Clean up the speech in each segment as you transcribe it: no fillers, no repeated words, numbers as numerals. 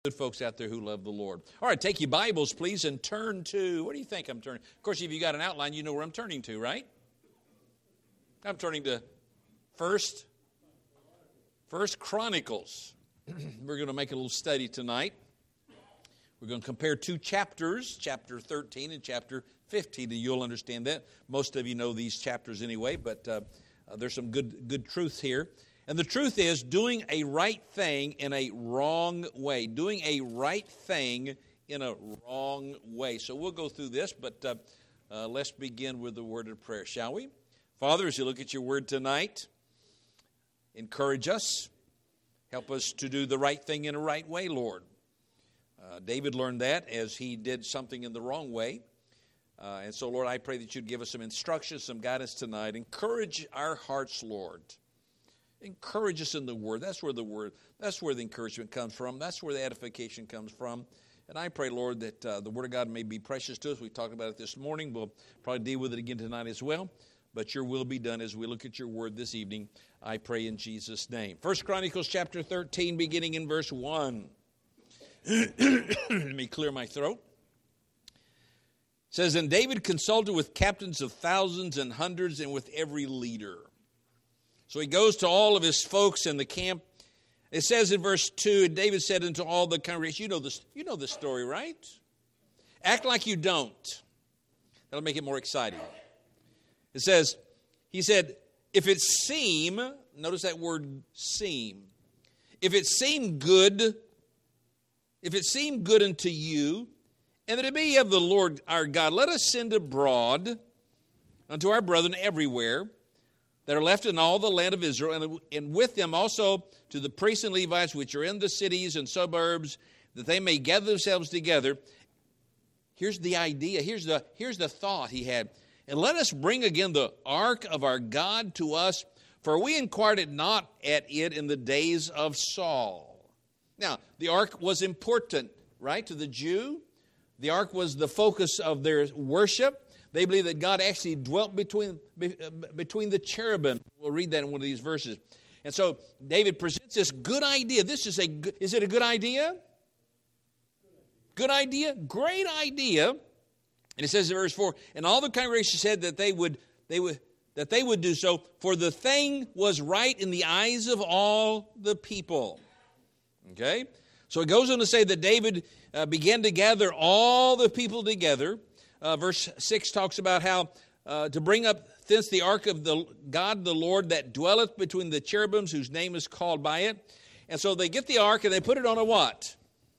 Good folks out there who love the Lord. All right, take your Bibles, please, and turn to, what do you think I'm turning? Of course, if you got an outline, you know where I'm turning to, right? I'm turning to First Chronicles. We're going to make a little study tonight. We're going to compare two chapters, chapter 13 and chapter 15, and you'll understand that. Most of you know these chapters anyway, but there's some good truth here. And the truth is doing a right thing in a wrong way. Doing a right thing in a wrong way. So we'll go through this, but let's begin with the word of prayer, shall we? Father, as you look at your word tonight, encourage us. Help us to do the right thing in a right way, Lord. David learned that as he did something in the wrong way. And so, Lord, I pray that you'd give us some instructions, some guidance tonight. Encourage our hearts, Lord. Encourage us in the Word. That's where the encouragement comes from. That's where the edification comes from. And I pray, Lord, that the Word of God may be precious to us. We talked about it this morning. We'll probably deal with it again tonight as well. But your will be done as we look at your Word this evening. I pray in Jesus' name. 1 Chronicles chapter 13, beginning in verse 1. Let me clear my throat. It says, "And David consulted with captains of thousands and hundreds and with every leader." So he goes to all of his folks in the camp. It says in verse 2, "And David said unto all the congregation," you know this story, right? Act like you don't. That'll make it more exciting. It says, he said, "If it seem," notice that word seem, "if it seem good unto you, and that it be of the Lord our God, let us send abroad unto our brethren everywhere that are left in all the land of Israel, and with them also to the priests and Levites which are in the cities and suburbs, that they may gather themselves together." Here's the idea. Here's the thought he had. "And let us bring again the ark of our God to us, for we inquired it not at it in the days of Saul." Now, the ark was important, right, to the Jew. The ark was the focus of their worship. They believe that God actually dwelt between the cherubim. We'll read that in one of these verses. And so David presents this good idea. Is it a good idea? Good idea? Great idea. And it says in verse 4, "And all the congregation said that they would do so, for the thing was right in the eyes of all the people." Okay? So it goes on to say that David began to gather all the people together. Verse 6 talks about how to bring up thence the ark of the God the Lord that dwelleth between the cherubims, whose name is called by it. And so they get the ark and they put it on a what?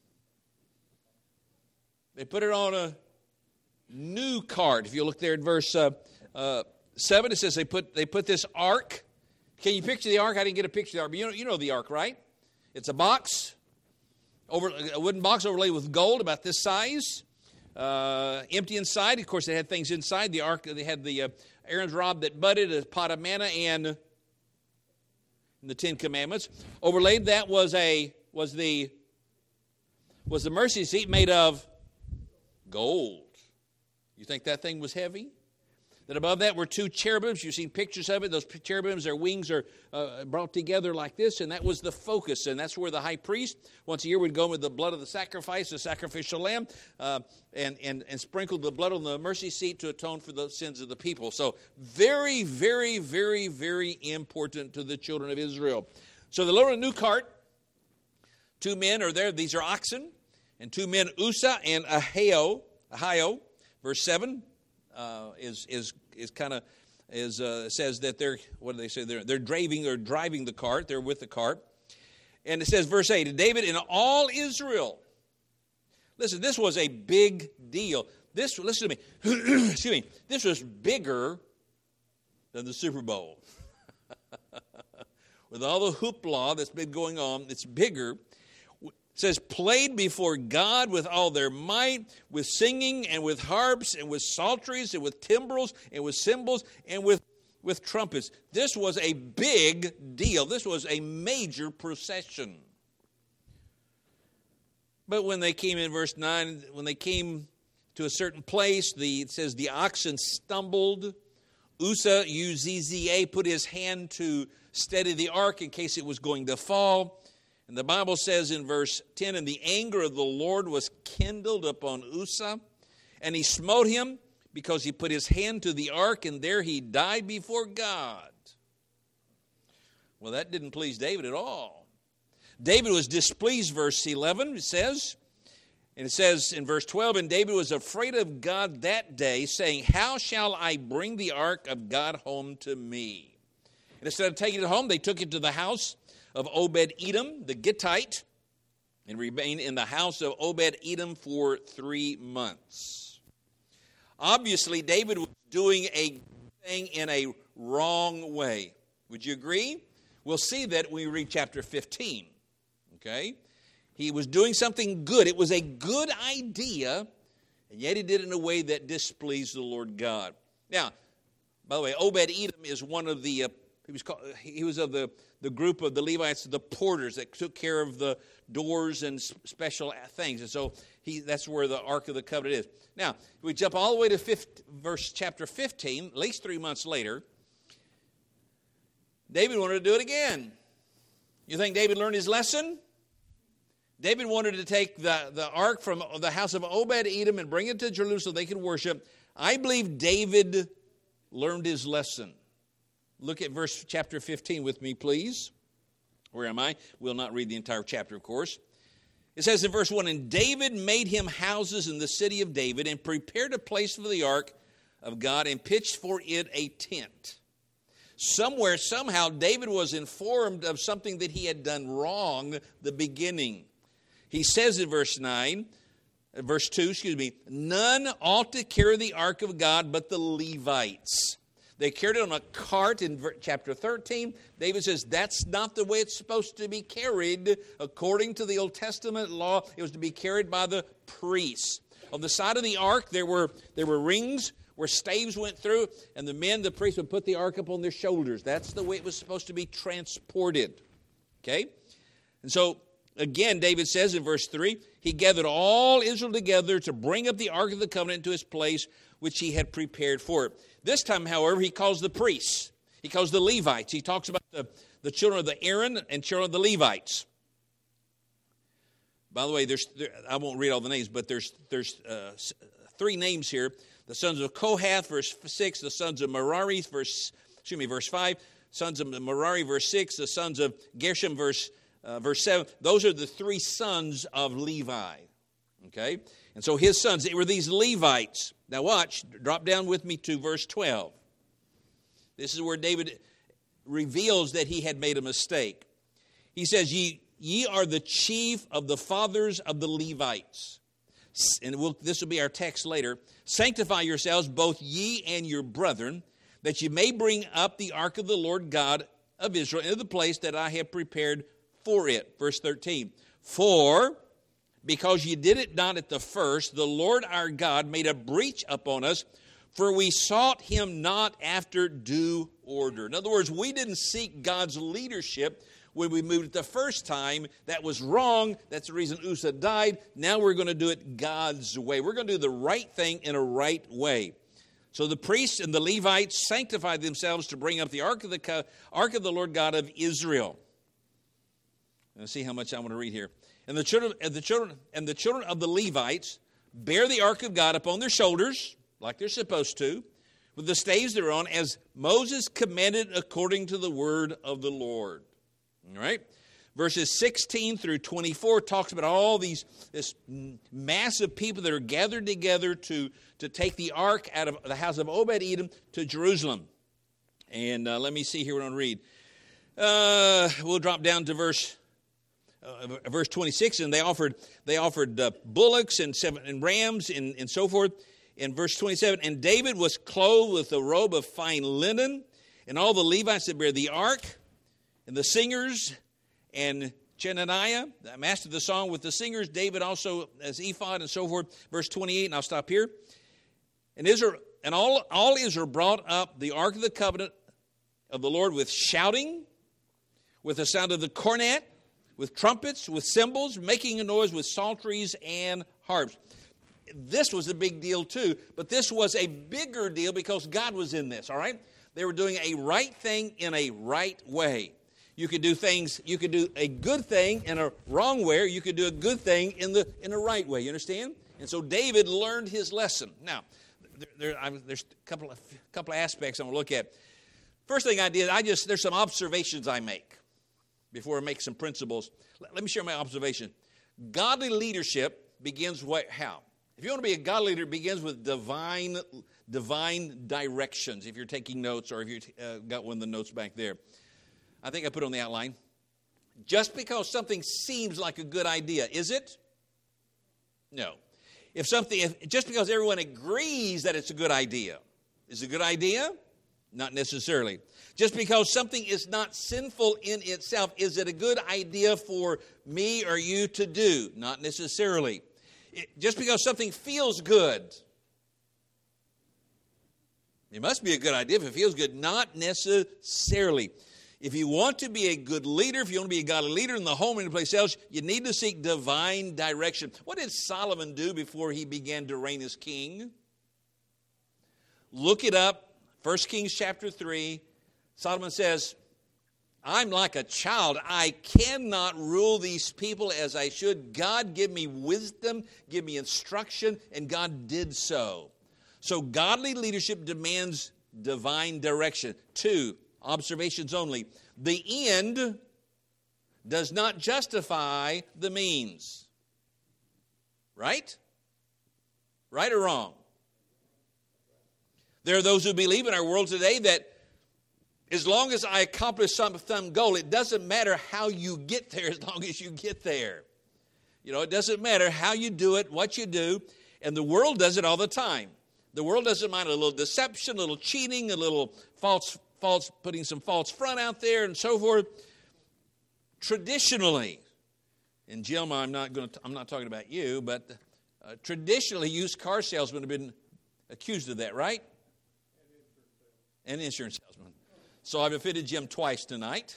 They put it on a new cart. If you look there at verse 7, it says they put this ark. Can you picture the ark? I didn't get a picture of the ark, but you know the ark, right? It's a box, a wooden box overlaid with gold about this size. Empty inside. Of course, they had things inside the ark. They had the Aaron's rod that budded, a pot of manna, and the Ten Commandments. Overlaid that was the mercy seat made of gold. You think that thing was heavy? Then above that were two cherubims. You've seen pictures of it. Those cherubims, their wings are brought together like this, and that was the focus. And that's where the high priest, once a year, would go with the blood of the sacrifice, the sacrificial lamb, and sprinkle the blood on the mercy seat to atone for the sins of the people. So very, very, very, very important to the children of Israel. So they load a new cart. Two men are there. These are oxen. And two men, Uzzah and Ahio. Verse 7. Says that they're driving the cart. They're with the cart. And it says, verse 8, "And David and all Israel." Listen, this was a big deal. Listen to me. Excuse me. This was bigger than the Super Bowl. With all the hoopla that's been going on, it's bigger. It says, "Played before God with all their might, with singing and with harps and with psalteries and with timbrels and with cymbals and with trumpets." This was a big deal. This was a major procession. But when they came in verse 9, when they came to a certain place, it says the oxen stumbled. Uzzah, U-Z-Z-A, put his hand to steady the ark in case it was going to fall. And the Bible says in verse 10, and the anger of the Lord was kindled upon Uzzah, and he smote him because he put his hand to the ark, and there he died before God. Well, that didn't please David at all. David was displeased, verse 11, it says. And it says in verse 12, and David was afraid of God that day, saying, how shall I bring the ark of God home to me? And instead of taking it home, they took it to the house of Obed-Edom, the Gittite, and remained in the house of Obed-Edom for 3 months. Obviously, David was doing a thing in a wrong way. Would you agree? We'll see that when we read chapter 15. Okay? He was doing something good. It was a good idea, and yet he did it in a way that displeased the Lord God. Now, by the way, Obed-Edom is one of the, he was of the group of the Levites, the porters that took care of the doors and special things. And so that's where the Ark of the Covenant is. Now, we jump all the way to chapter 15, at least 3 months later. David wanted to do it again. You think David learned his lesson? David wanted to take the ark from the house of Obed-Edom and bring it to Jerusalem so they could worship. I believe David learned his lesson. Look at chapter 15 with me, please. Where am I? We'll not read the entire chapter, of course. It says in verse 1, and David made him houses in the city of David and prepared a place for the ark of God and pitched for it a tent. Somewhere, somehow, David was informed of something that he had done wrong the beginning. He says in verse 2, none ought to carry the ark of God but the Levites. They carried it on a cart in chapter 13. David says that's not the way it's supposed to be carried. According to the Old Testament law, it was to be carried by the priests. On the side of the ark, there were rings where staves went through, and the priests, would put the ark up on their shoulders. That's the way it was supposed to be transported. Okay? And so, again, David says in verse 3, he gathered all Israel together to bring up the Ark of the Covenant into his place, which he had prepared for it. This time, however, he calls the priests. He calls the Levites. He talks about the children of the Aaron and children of the Levites. By the way, I won't read all the names, but there's 3 names here. The sons of Kohath, verse 6. The sons of Merari, verse 5. Sons of Merari, verse 6. The sons of Gershom, verse 7. Those are the 3 sons of Levi. Okay? And so his sons, they were these Levites. Now watch, drop down with me to verse 12. This is where David reveals that he had made a mistake. He says, ye are the chief of the fathers of the Levites. And this will be our text later. Sanctify yourselves, both ye and your brethren, that ye may bring up the ark of the Lord God of Israel into the place that I have prepared for it. Verse 13. For because ye did it not at the first, the Lord our God made a breach upon us, for we sought him not after due order. In other words, we didn't seek God's leadership when we moved it the first time. That was wrong. That's the reason Uzzah died. Now we're going to do it God's way. We're going to do the right thing in a right way. So the priests and the Levites sanctified themselves to bring up the ark of the Lord God of Israel. Let's see how much I want to read here. And the children of the Levites bear the ark of God upon their shoulders, like they're supposed to, with the staves they're on, as Moses commanded according to the word of the Lord. All right? Verses 16 through 24 talks about all this mass of people that are gathered together to take the ark out of the house of Obed-Edom to Jerusalem. And let me see here what I'm going to read. We'll drop down to verse 26, and they offered bullocks and rams and so forth. In verse 27, and David was clothed with a robe of fine linen, and all the Levites that bear the ark, and the singers, and Chenaniah, the master of the song with the singers, David also as ephod and so forth. Verse 28, and I'll stop here. And Israel and all Israel brought up the ark of the covenant of the Lord with shouting, with the sound of the cornet, with trumpets, with cymbals, making a noise with psalteries and harps. This was a big deal too, but this was a bigger deal because God was in this, all right? They were doing a right thing in a right way. You could do things, you could do a good thing in a wrong way, or you could do a good thing in the right way. You understand? And so David learned his lesson. Now, there's a couple of aspects I'm going to look at. First thing I did, there's some observations I make before I make some principles. Let me share my observation. Godly leadership begins how? If you want to be a godly leader, it begins with divine directions. If you're taking notes, or if you got one of the notes back there. I think I put it on the outline. Just because something seems like a good idea, is it? No. Just because everyone agrees that it's a good idea, is it a good idea? Not necessarily. Just because something is not sinful in itself, is it a good idea for me or you to do? Not necessarily. Just because something feels good, it must be a good idea if it feels good. Not necessarily. If you want to be a good leader, if you want to be a godly leader in the home and in place else, you need to seek divine direction. What did Solomon do before he began to reign as king? Look it up. 1 Kings chapter 3. Solomon says, I'm like a child. I cannot rule these people as I should. God, give me wisdom, give me instruction, and God did so. So godly leadership demands divine direction. 2, observations only. The end does not justify the means. Right? Right or wrong? There are those who believe in our world today that as long as I accomplish some goal, it doesn't matter how you get there as long as you get there. You know, it doesn't matter how you do it, what you do, and the world does it all the time. The world doesn't mind a little deception, a little cheating, a little false putting some false front out there and so forth. Traditionally, and Jim, I'm not talking about you, but traditionally used car salesmen have been accused of that, right? And insurance salesmen. So I've offended Jim twice tonight.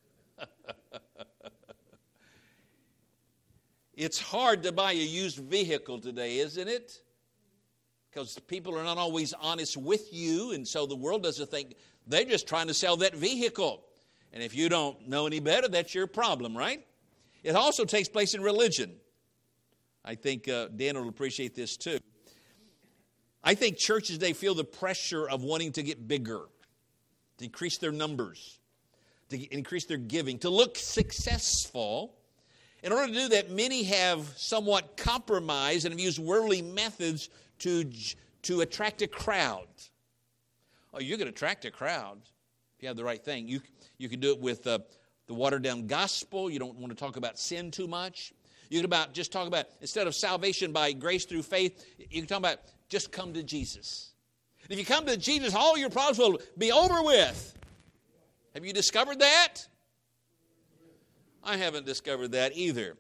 It's hard to buy a used vehicle today, isn't it? Because people are not always honest with you, and so the world doesn't think, they're just trying to sell that vehicle. And if you don't know any better, that's your problem, right? It also takes place in religion. I think Dan will appreciate this too. I think churches today feel the pressure of wanting to get bigger, to increase their numbers, to increase their giving, to look successful. In order to do that, many have somewhat compromised and have used worldly methods to attract a crowd. Oh, you can attract a crowd if you have the right thing. You can do it with the watered-down gospel. You don't want to talk about sin too much. You can just talk about, instead of salvation by grace through faith, you can talk about just come to Jesus. If you come to Jesus, all your problems will be over with. Have you discovered that? I haven't discovered that either.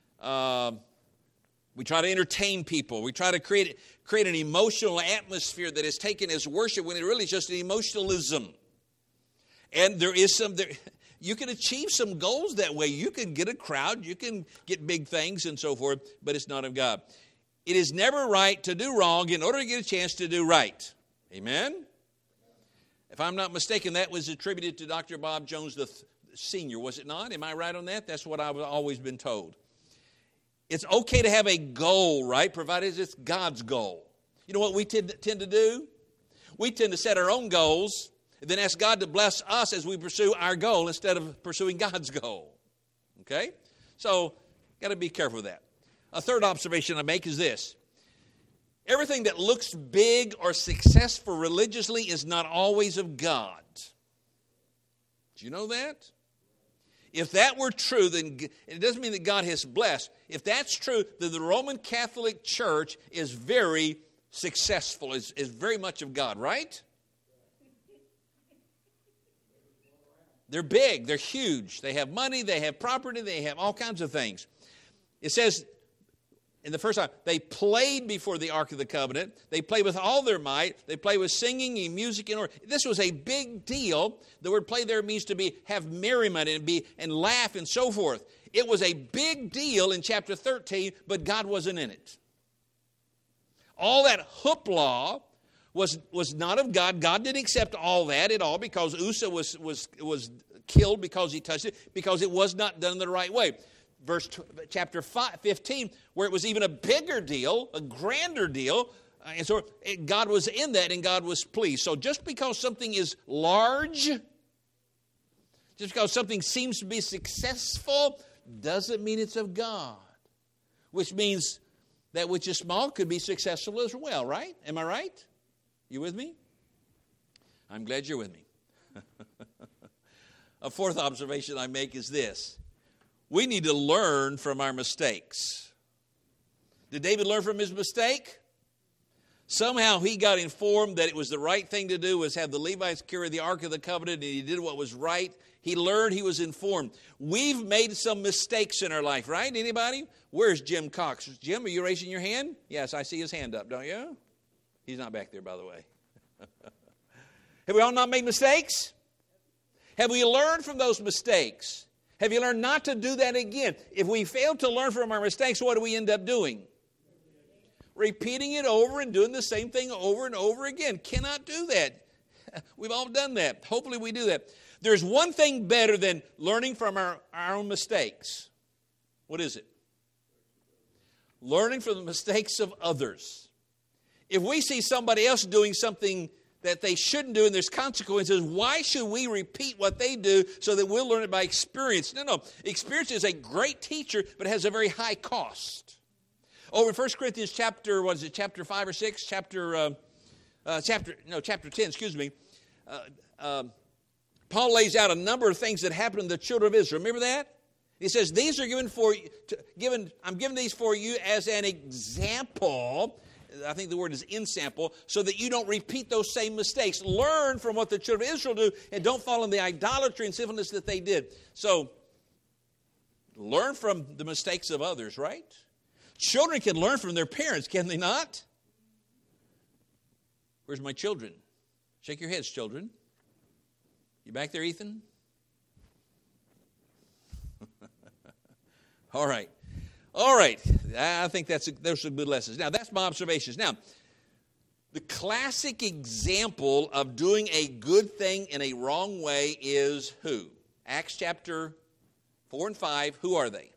We try to entertain people. We try to create an emotional atmosphere that is taken as worship when it really is just an emotionalism. And you can achieve some goals that way. You can get a crowd. You can get big things and so forth, but it's not of God. It is never right to do wrong in order to get a chance to do right. Amen? If I'm not mistaken, that was attributed to Dr. Bob Jones the Sr., was it not? Am I right on that? That's what I've always been told. It's okay to have a goal, right, provided it's God's goal. You know what we tend to do? We tend to set our own goals and then ask God to bless us as we pursue our goal instead of pursuing God's goal. Okay? So, got to be careful with that. A third observation I make is this. Everything that looks big or successful religiously is not always of God. Do you know that? If that were true, then it doesn't mean that God has blessed. If that's true, then the Roman Catholic Church is very successful, is very much of God, right? They're big, they're huge. They have money, they have property, they have all kinds of things. It says in the first time, they played before the Ark of the Covenant. They played with all their might. They played with singing and music and order. This was a big deal. The word play there means to have merriment and laugh and so forth. It was a big deal in chapter 13, but God wasn't in it. All that hoopla was not of God. God didn't accept all that at all because Uzzah was killed because he touched it, because it was not done the right way. Chapter 15, where it was even a bigger deal, a grander deal, and so God was in that and God was pleased. So just because something is large, just because something seems to be successful, doesn't mean it's of God. Which means that which is small could be successful as well, right? Am I right? You with me? I'm glad you're with me. A fourth observation I make is this. We need to learn from our mistakes. Did David learn from his mistake? Somehow he got informed that it was the right thing to do was have the Levites carry the Ark of the Covenant, and he did what was right. He learned, he was informed. We've made some mistakes in our life, right? Anybody? Where's Jim Cox? Jim, are you raising your hand? Yes, I see his hand up, don't you? He's not back there, by the way. Have we all not made mistakes? Have we learned from those mistakes? Have you learned not to do that again? If we fail to learn from our mistakes, what do we end up doing? Repeating it over and doing the same thing over and over again. Cannot do that. We've all done that. Hopefully we do that. There's one thing better than learning from our own mistakes. What is it? Learning from the mistakes of others. If we see somebody else doing something that they shouldn't do and there's consequences, why should we repeat what they do so that we'll learn it by experience? No. Experience is a great teacher, but it has a very high cost. Over in 1 Corinthians chapter 5 or 6? Chapter 10, excuse me. Paul lays out a number of things that happened to the children of Israel. Remember that? He says, these are I'm giving these for you as an example. I think the word is ensample, so that you don't repeat those same mistakes. Learn from what the children of Israel do and don't fall in the idolatry and sinfulness that they did. So, learn from the mistakes of others, right? Children can learn from their parents, can they not? Where's my children? Shake your heads, children. You back there, Ethan? All right. I think those are good lessons. Now, that's my observations. Now, the classic example of doing a good thing in a wrong way is who? Acts chapter 4 and 5. Who are they?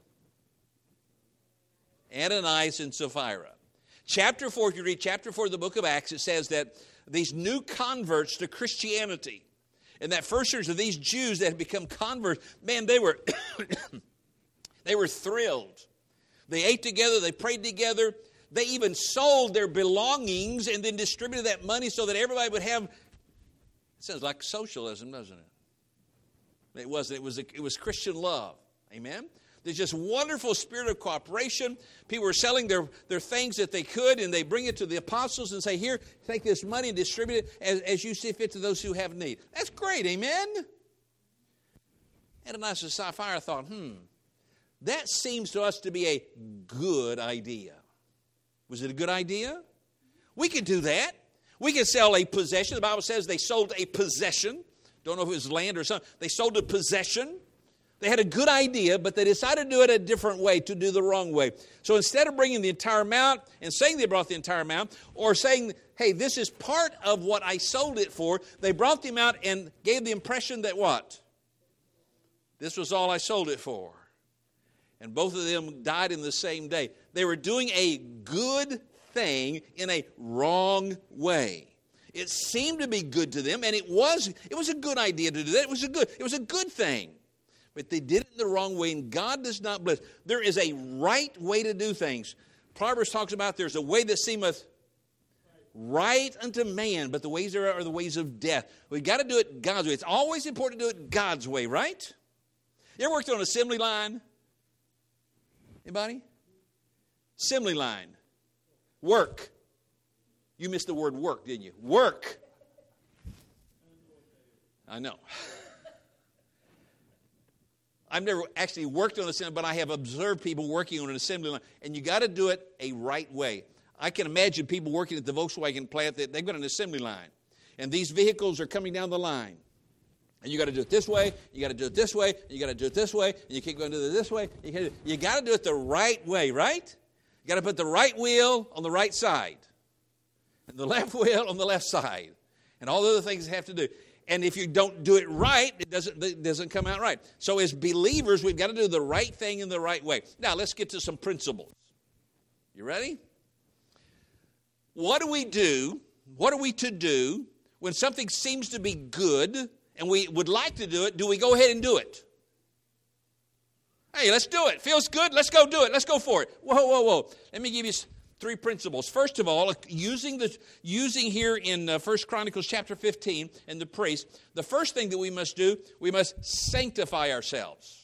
Ananias and Sapphira. Chapter 4, if you read chapter 4 of the book of Acts, it says that these new converts to Christianity, and that first church of these Jews that had become converts, man, they were thrilled. They ate together, they prayed together. They even sold their belongings and then distributed that money so that everybody would have. It sounds like socialism, doesn't it? It wasn't. It was Christian love. Amen? There's just wonderful spirit of cooperation. People were selling their things that they could, and they bring it to the apostles and say, here, take this money and distribute it as you see fit to those who have need. That's great, amen? Ananias and Sapphira thought, that seems to us to be a good idea. Was it a good idea? We could do that. We could sell a possession. The Bible says they sold a possession. Don't know if it was land or something. They sold a possession. They had a good idea, but they decided to do it a different way, to do the wrong way. So instead of bringing the entire amount and saying they brought the entire amount, or saying, hey, this is part of what I sold it for, they brought the amount and gave the impression that what? This was all I sold it for. And both of them died in the same day. They were doing a good thing in a wrong way. It seemed to be good to them, and it was a good idea to do that. It was a good thing. But they did it in the wrong way, and God does not bless. There is a right way to do things. Proverbs talks about there's a way that seemeth right unto man, but the ways are the ways of death. We've got to do it God's way. It's always important to do it God's way, right? You ever worked on an assembly line? Anybody? Assembly line. Work. You missed the word work, didn't you? Work. I know. I've never actually worked on an assembly, but I have observed people working on an assembly line. And you got to do it a right way. I can imagine people working at the Volkswagen plant, they've got an assembly line. And these vehicles are coming down the line. And you got to do it this way, you got to do it this way, you got to do it this way, and you keep going to do it this way. You got to do it the right way, right? You got to put the right wheel on the right side. and the left wheel on the left side, and all the other things have to do. And if you don't do it right, it doesn't come out right. So as believers, we've got to do the right thing in the right way. Now, let's get to some principles. You ready? What do we do? What are we to do when something seems to be good and we would like to do it? Do we go ahead and do it? Hey, let's do it. Feels good? Let's go do it. Let's go for it. Whoa. Let me give you 3 principles. First of all, using here in 1 Chronicles chapter 15 and the priest, the first thing that we must do, we must sanctify ourselves.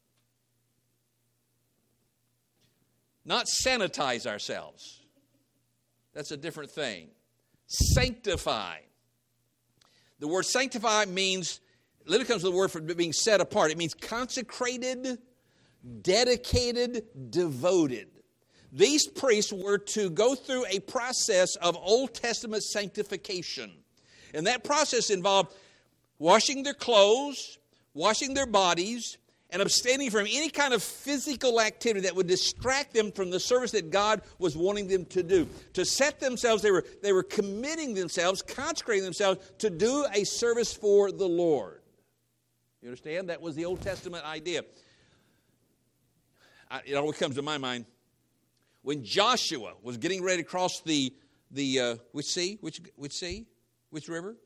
Not sanitize ourselves. That's a different thing. Sanctify. The word sanctify means, literally comes from the word for being set apart. It means consecrated, dedicated, devoted. These priests were to go through a process of Old Testament sanctification. And that process involved washing their clothes, washing their bodies, and abstaining from any kind of physical activity that would distract them from the service that God was wanting them to do. To set themselves, they were committing themselves, consecrating themselves to do a service for the Lord. You understand? That was the Old Testament idea. It always comes to my mind. When Joshua was getting ready to cross the which sea? Which sea? Which river?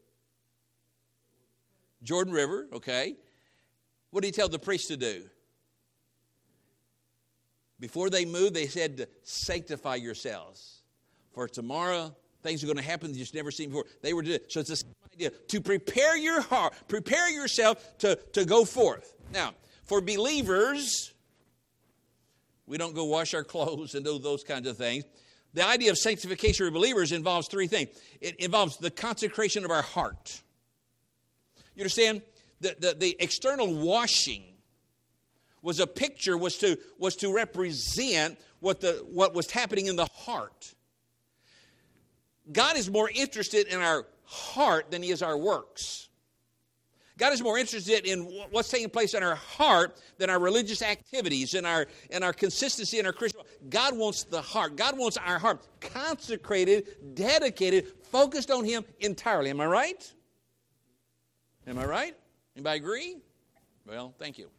Jordan River, okay. What did he tell the priests to do? Before they moved, they said to sanctify yourselves. For tomorrow, things are going to happen that you've never seen before. They were to do it. So it's the same idea. To prepare your heart, prepare yourself to go forth. Now, for believers, we don't go wash our clothes and do those kinds of things. The idea of sanctification for believers involves 3 things. It involves the consecration of our heart. You understand? The external washing was a picture, was to represent what was happening in the heart. God is more interested in our heart than He is our works. God is more interested in what's taking place in our heart than our religious activities and our consistency in our Christian. God wants the heart. God wants our heart consecrated, dedicated, focused on Him entirely. Am I right? Am I right? Anybody agree? Well, thank you.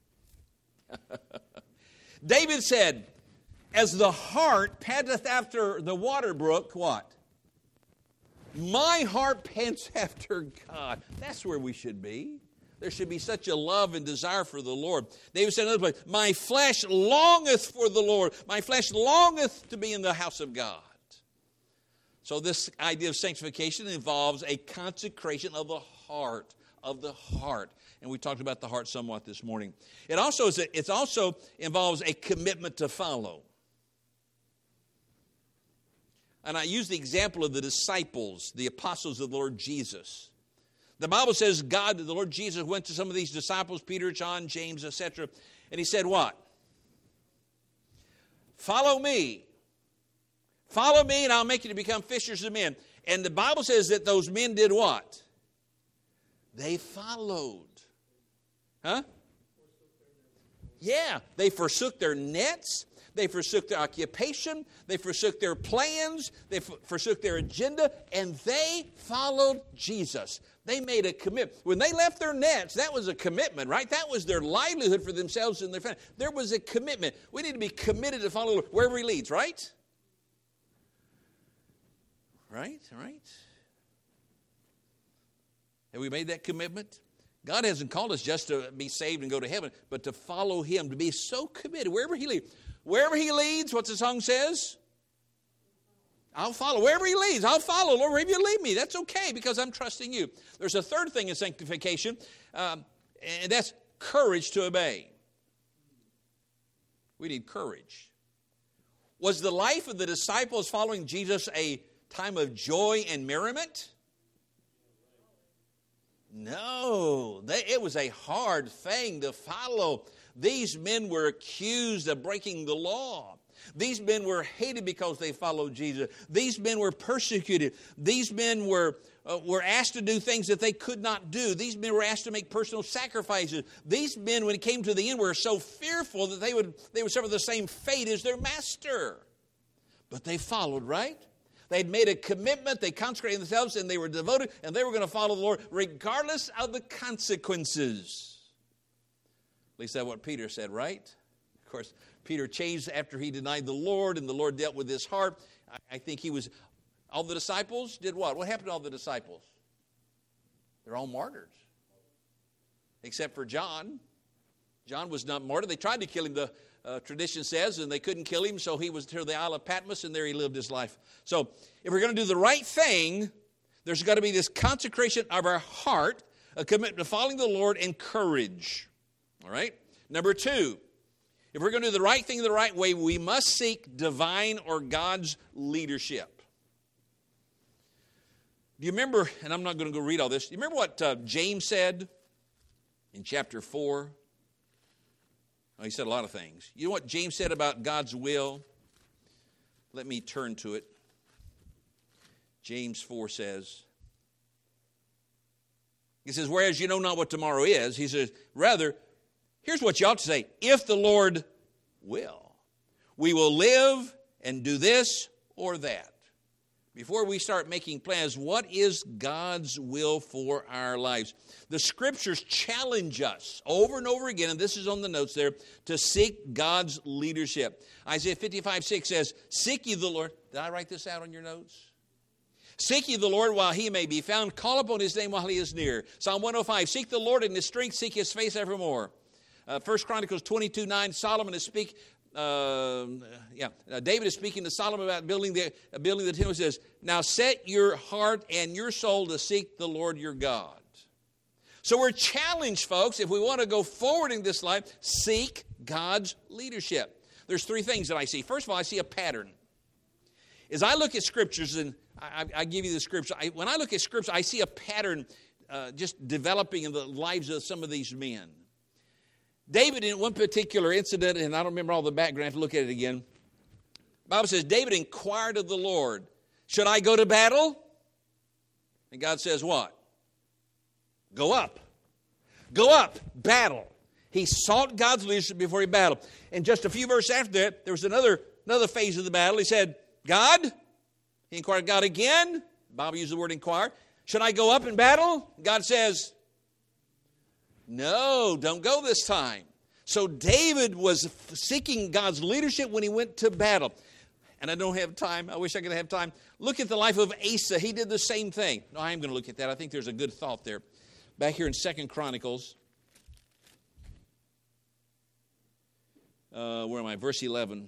David said, as the hart panteth after the water brook, what? My heart pants after God. That's where we should be. There should be such a love and desire for the Lord. David said in another place, my flesh longeth for the Lord. My flesh longeth to be in the house of God. So this idea of sanctification involves a consecration of the heart. And we talked about the heart somewhat this morning. It also involves a commitment to follow. And I use the example of the disciples, the apostles of the Lord Jesus. The Bible says the Lord Jesus went to some of these disciples, Peter, John, James, etc. And He said what? Follow me. Follow me and I'll make you to become fishers of men. And the Bible says that those men did what? They followed. Huh? Yeah, they forsook their nets. They forsook their occupation. They forsook their plans. They forsook their agenda. And they followed Jesus. They made a commitment. When they left their nets, that was a commitment, right? That was their livelihood for themselves and their family. There was a commitment. We need to be committed to follow the Lord wherever He leads, right? Right? Have we made that commitment? God hasn't called us just to be saved and go to heaven, but to follow Him, to be so committed wherever He leads. Wherever He leads, what's the song says? I'll follow. Wherever He leads, I'll follow. Lord, wherever You lead me, that's okay because I'm trusting You. There's a third thing in sanctification, and that's courage to obey. We need courage. Was the life of the disciples following Jesus a time of joy and merriment? No, it was a hard thing to follow. These men were accused of breaking the law. These men were hated because they followed Jesus. These men were persecuted. These men were asked to do things that they could not do. These men were asked to make personal sacrifices. These men, when it came to the end, were so fearful that they would suffer the same fate as their master. But they followed, right? They'd made a commitment, they consecrated themselves, and they were devoted, and they were going to follow the Lord regardless of the consequences. At least that's what Peter said, right? Of course, Peter changed after he denied the Lord, and the Lord dealt with his heart. I think he was, all the disciples did what? What happened to all the disciples? They're all martyrs. Except for John. John was not martyred. They tried to kill him, the tradition says, and they couldn't kill him, so he was to the Isle of Patmos, and there he lived his life. So if we're going to do the right thing, there's got to be this consecration of our heart, a commitment to following the Lord, and courage. All right? Number 2, if we're going to do the right thing the right way, we must seek divine or God's leadership. Do you remember, and I'm not going to go read all this, do you remember what James said in chapter 4? He said a lot of things. You know what James said about God's will? Let me turn to it. James 4 says, he says, whereas you know not what tomorrow is, he says, rather, here's what you ought to say, if the Lord will, we will live and do this or that. Before we start making plans, what is God's will for our lives? The Scriptures challenge us over and over again, and this is on the notes there, to seek God's leadership. Isaiah 55:6 says, seek ye the Lord. Did I write this out on your notes? Seek ye the Lord while he may be found. Call upon his name while he is near. Psalm 105, seek the Lord in his strength, seek his face evermore. 1 Chronicles 22:9, Solomon is speaking. David is speaking to Solomon about building the temple. He says, now set your heart and your soul to seek the Lord your God. So we're challenged, folks, if we want to go forward in this life, seek God's leadership. There's 3 things that I see. First of all, I see a pattern. As I look at Scriptures, and I give you the Scripture, when I look at Scripture, I see a pattern just developing in the lives of some of these men. David, in one particular incident, and I don't remember all the background, I have to look at it again. The Bible says, David inquired of the Lord, should I go to battle? And God says what? Go up. Go up. Battle. He sought God's leadership before he battled. And just a few verses after that, there was another phase of the battle. He said, God? He inquired of God again. The Bible uses the word inquire. Should I go up and battle? God says, no, don't go this time. So David was seeking God's leadership when he went to battle. And I don't have time. I wish I could have time. Look at the life of Asa. He did the same thing. No, I am going to look at that. I think there's a good thought there. Back here in 2 Chronicles. Where am I? Verse 11.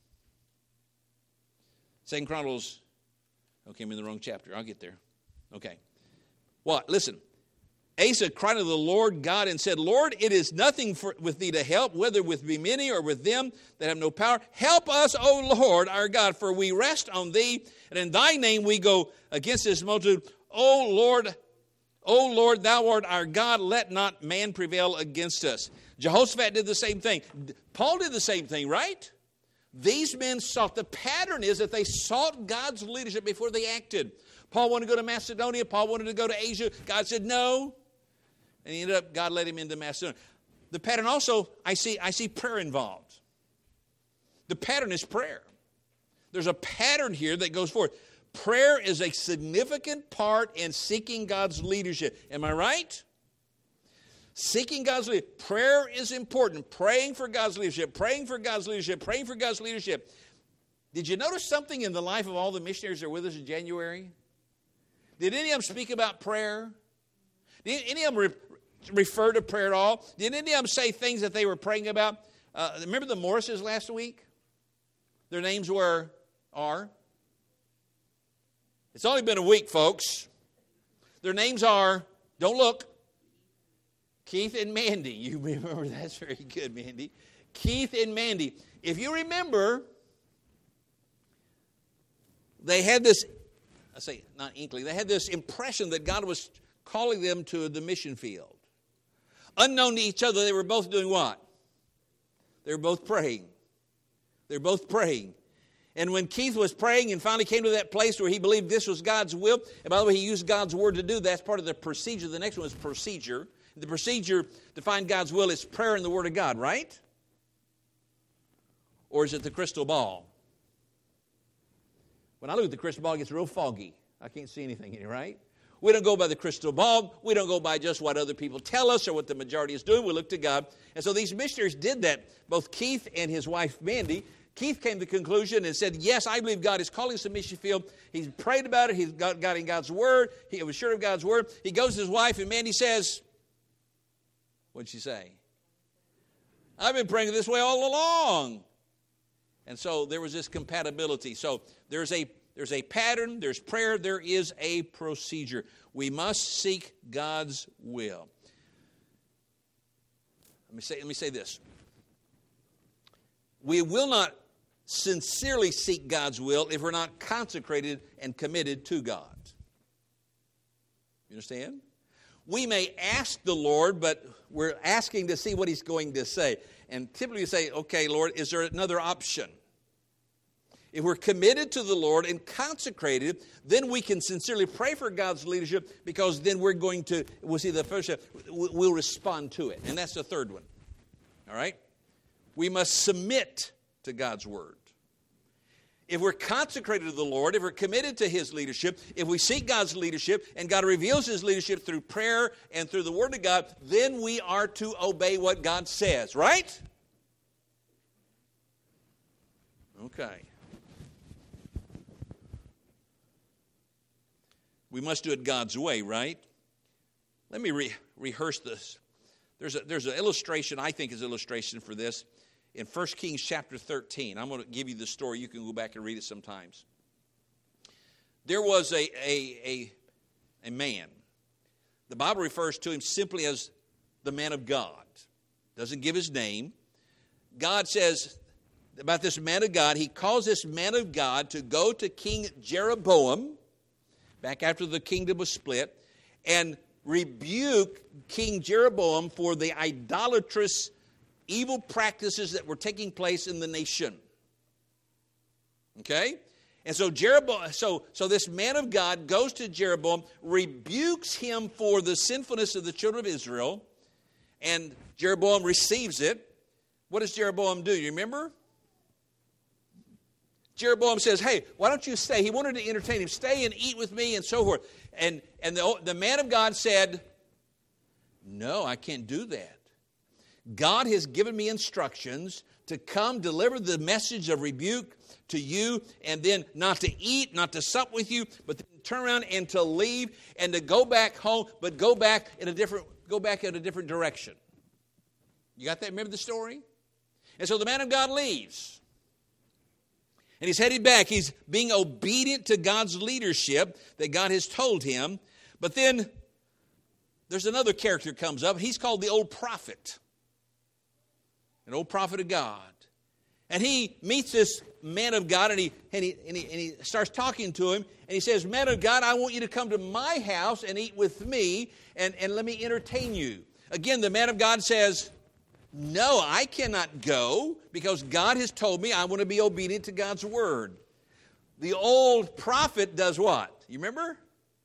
2 Chronicles. Okay, I'm in the wrong chapter. I'll get there. Okay. What? Listen. Asa cried to the Lord God and said, Lord, it is nothing with thee to help, whether with me many or with them that have no power. Help us, O Lord, our God, for we rest on thee, and in thy name we go against this multitude. O Lord, thou art our God, let not man prevail against us. Jehoshaphat did the same thing. Paul did the same thing, right? These men sought, the pattern is that they sought God's leadership before they acted. Paul wanted to go to Macedonia. Paul wanted to go to Asia. God said no. And he ended up, God led him into Macedonia. The pattern also, I see prayer involved. The pattern is prayer. There's a pattern here that goes forward. Prayer is a significant part in seeking God's leadership. Am I right? Seeking God's leadership. Prayer is important. Praying for God's leadership. Praying for God's leadership. Praying for God's leadership. Did you notice something in the life of all the missionaries that are with us in January? Did any of them speak about prayer? Did any of them refer to prayer at all? Did any of them say things that they were praying about? Remember the Morrises last week? Their names are. It's only been a week, folks. Their names are, don't look, Keith and Mandy. You remember, that's very good, Mandy. Keith and Mandy. If you remember, they had this, they had this impression that God was calling them to the mission field. Unknown to each other, they were both doing what? They were both praying. They were both praying. And when Keith was praying and finally came to that place where he believed this was God's will, and by the way, he used God's word to do that. That's part of the procedure. The next one is procedure. The procedure to find God's will is prayer and the word of God, right? Or is it the crystal ball? When I look at the crystal ball, it gets real foggy. I can't see anything in it, right? We don't go by the crystal ball. We don't go by just what other people tell us or what the majority is doing. We look to God. And so these missionaries did that. Both Keith and his wife, Mandy. Keith came to the conclusion and said, yes, I believe God is calling us to mission field. He's prayed about it. He's got in God's Word. He was sure of God's Word. He goes to his wife, and Mandy says, what'd she say? I've been praying this way all along. And so there was this compatibility. So there's a pattern, there's prayer, there is a procedure. We must seek God's will. Let me say this. We will not sincerely seek God's will if we're not consecrated and committed to God. You understand? We may ask the Lord, but we're asking to see what He's going to say. And typically we say, okay, Lord, is there another option? If we're committed to the Lord and consecrated, then we can sincerely pray for God's leadership, because then we'll see the first step, we'll respond to it. And that's the third one. All right? We must submit to God's Word. If we're consecrated to the Lord, if we're committed to His leadership, if we seek God's leadership and God reveals His leadership through prayer and through the Word of God, then we are to obey what God says, right? Okay. We must do it God's way, right? Let me rehearse this. There's an illustration, I think is an illustration for this. In 1 Kings chapter 13, I'm going to give you the story. You can go back and read it sometimes. There was a man. The Bible refers to him simply as the man of God. Doesn't give his name. God says about this man of God, He calls this man of God to go to King Jeroboam, back after the kingdom was split, and rebuke King Jeroboam for the idolatrous evil practices that were taking place in the nation. Okay? And so Jeroboam, so this man of God goes to Jeroboam, rebukes him for the sinfulness of the children of Israel, and Jeroboam receives it. What does Jeroboam do? You remember? Jeroboam says, hey, why don't you stay? He wanted to entertain him. Stay and eat with me and so forth. And the man of God said, no, I can't do that. God has given me instructions to come deliver the message of rebuke to you, and then not to eat, not to sup with you, but then turn around and to leave and to go back home, but go back in a different direction. You got that? Remember the story? And so the man of God leaves. And he's headed back. He's being obedient to God's leadership that God has told him. But then there's another character comes up. He's called the old prophet. An old prophet of God. And he meets this man of God, and he starts talking to him. And he says, man of God, I want you to come to my house and eat with me, and let me entertain you. Again, the man of God says, no, I cannot go, because God has told me I want to be obedient to God's word. The old prophet does what? You remember?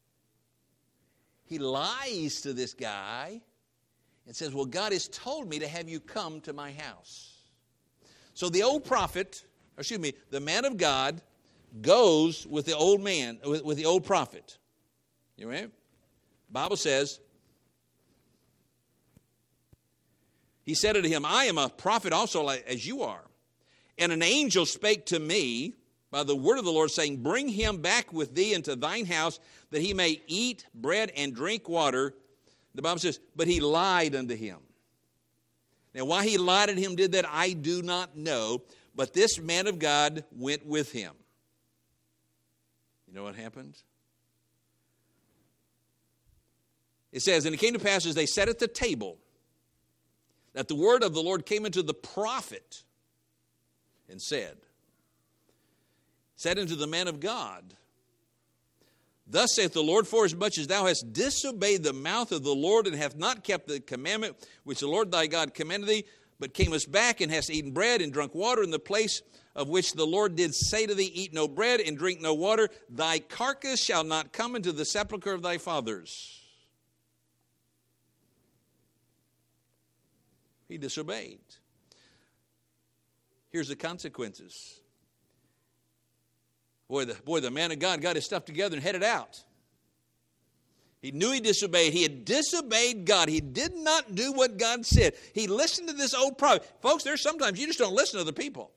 He lies to this guy and says, well, God has told me to have you come to my house. So the old prophet, the man of God goes with the old man, with the old prophet. You remember? The Bible says, he said unto him, I am a prophet also as you are. And an angel spake to me by the word of the Lord, saying, bring him back with thee into thine house, that he may eat bread and drink water. The Bible says, but he lied unto him. Now, why he lied unto him, did that, I do not know. But this man of God went with him. You know what happened? It says, and it came to pass as they sat at the table, that the word of the Lord came unto the prophet, and said unto the man of God, thus saith the Lord, forasmuch as thou hast disobeyed the mouth of the Lord, and hast not kept the commandment which the Lord thy God commanded thee, but camest back and hast eaten bread and drunk water in the place of which the Lord did say to thee, eat no bread and drink no water, thy carcass shall not come into the sepulchre of thy fathers. He disobeyed. Here's the consequences. Boy, the man of God got his stuff together and headed out. He knew he disobeyed. He had disobeyed God. He did not do what God said. He listened to this old prophet. Folks, there's sometimes you just don't listen to other people.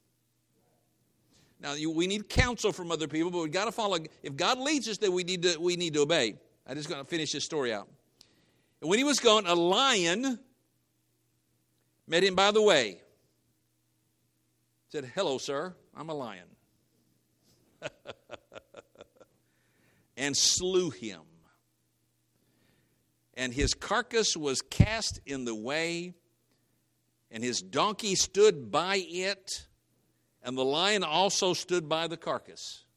Now, we need counsel from other people, but we've got to follow. If God leads us, then we need to obey. I'm just going to finish this story out. And when he was gone, a lion met him by the way. Said, "Hello, sir, I'm a lion." And slew him. And his carcass was cast in the way, and his donkey stood by it, and the lion also stood by the carcass.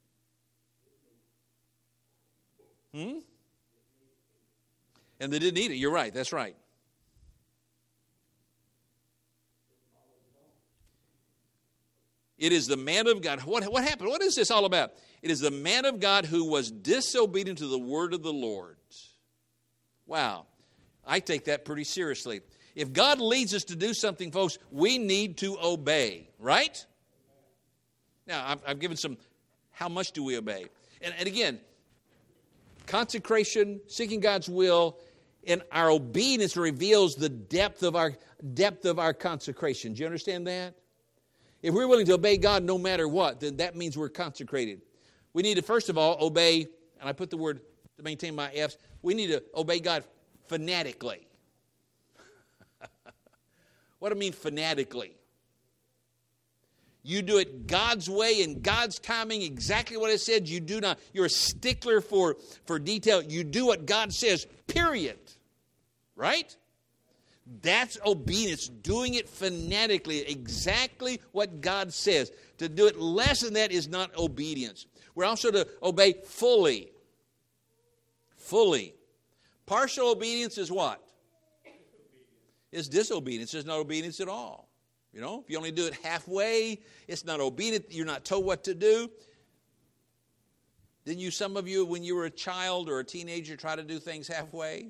And they didn't eat it. You're right. That's right. It is the man of God. What happened? What is this all about? It is the man of God who was disobedient to the word of the Lord. Wow. I take that pretty seriously. If God leads us to do something, folks, we need to obey, right? Now, I've given some, how much do we obey? And again, consecration, seeking God's will, and our obedience reveals the depth of our consecration. Do you understand that? If we're willing to obey God no matter what, then that means we're consecrated. We need to, first of all, obey, and I put the word to maintain my F's, we need to obey God fanatically. What do I mean fanatically? You do it God's way and God's timing, exactly what it said. You do not. You're a stickler for detail. You do what God says, period. Right? That's obedience, doing it fanatically, exactly what God says. To do it less than that is not obedience. We're also to obey fully. Fully. Partial obedience is what? It's disobedience. It's not obedience at all. You know, if you only do it halfway, it's not obedient. You're not told what to do. Didn't some of you, when you were a child or a teenager, try to do things halfway?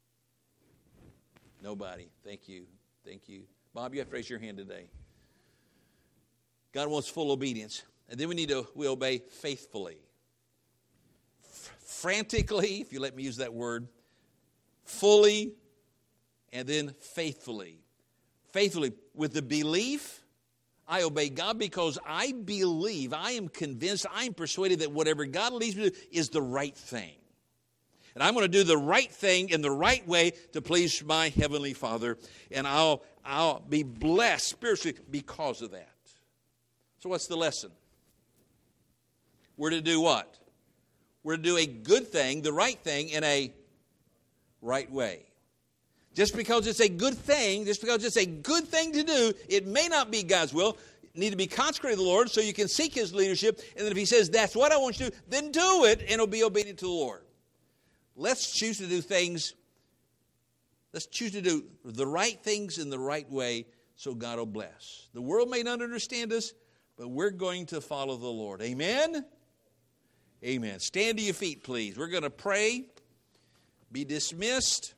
Nobody. Thank you. Thank you. Bob, you have to raise your hand today. God wants full obedience. And then we obey faithfully. Frantically, if you let me use that word. Fully, and then faithfully. Faithfully. With the belief, I obey God because I believe, I am convinced, I am persuaded that whatever God leads me to do is the right thing. And I'm going to do the right thing in the right way to please my Heavenly Father. And I'll be blessed spiritually because of that. So what's the lesson? We're to do what? We're to do a good thing, the right thing, in a right way. Just because it's a good thing, just because it's a good thing to do, it may not be God's will. You need to be consecrated to the Lord so you can seek His leadership. And then if He says, that's what I want you to do, then do it and be obedient to the Lord. Let's choose to do things. Let's choose to do the right things in the right way so God will bless. The world may not understand us, but we're going to follow the Lord. Amen? Amen. Stand to your feet, please. We're going to pray, be dismissed.